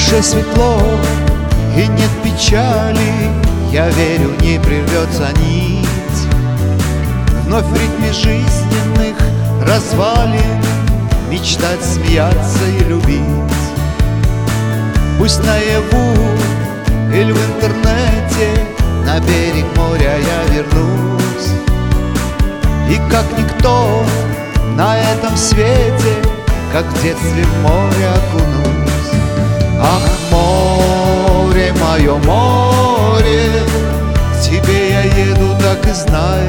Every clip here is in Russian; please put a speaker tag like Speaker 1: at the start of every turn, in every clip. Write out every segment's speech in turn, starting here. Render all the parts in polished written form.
Speaker 1: душе светло и нет печали, я верю, не прервется нить. Вновь в ритме жизненных развалин мечтать, смеяться и любить. Пусть наяву или в интернете на берег моря я вернусь, и как никто на этом свете, как в детстве в море окунусь. Ах, море, мое море, к тебе я еду, так и знай.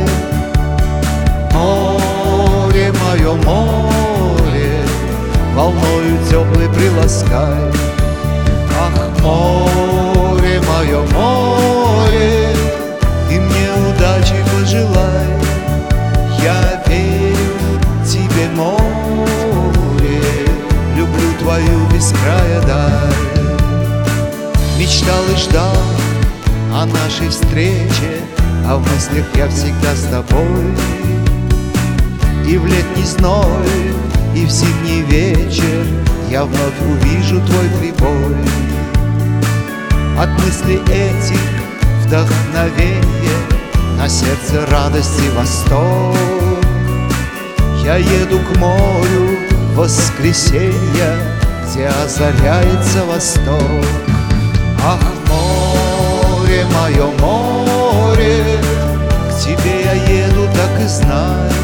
Speaker 1: Море, мое море, волною теплой приласкай. Ах, море, мое море, ты мне удачи пожелай. Я верю тебе, море, люблю твою без края даль. Мечтал и ждал о нашей встрече, а в мыслях я всегда с тобой. И в летний зной, и в зимний вечер я вновь увижу твой прибой. От мыслей этих вдохновенье, на сердце радость и восторг. Я еду к морю в воскресенье, где озаряется восток. Ах, море, мое море, к тебе я еду, так и знай.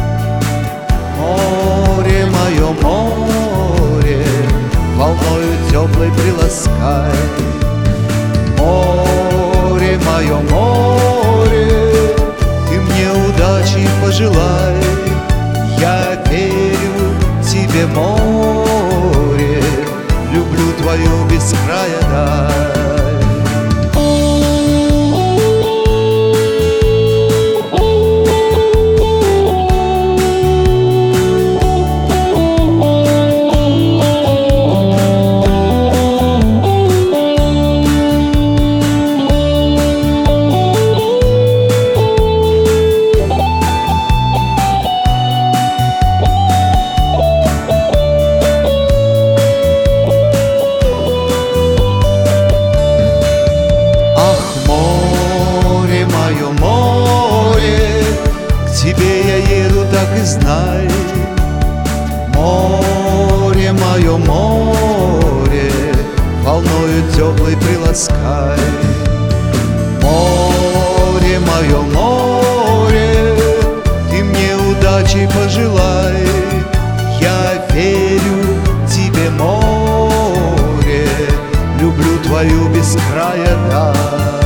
Speaker 1: Море, мое море, волною теплой приласкай. Море, мое море, ты мне удачи пожелай. Я верю тебе, море, люблю твою без края даль. К тебе я еду, так и знай. Море, мое море, волною теплой приласкай. Море, мое море, ты мне удачи пожелай. Я верю тебе, море, люблю твою без края даль.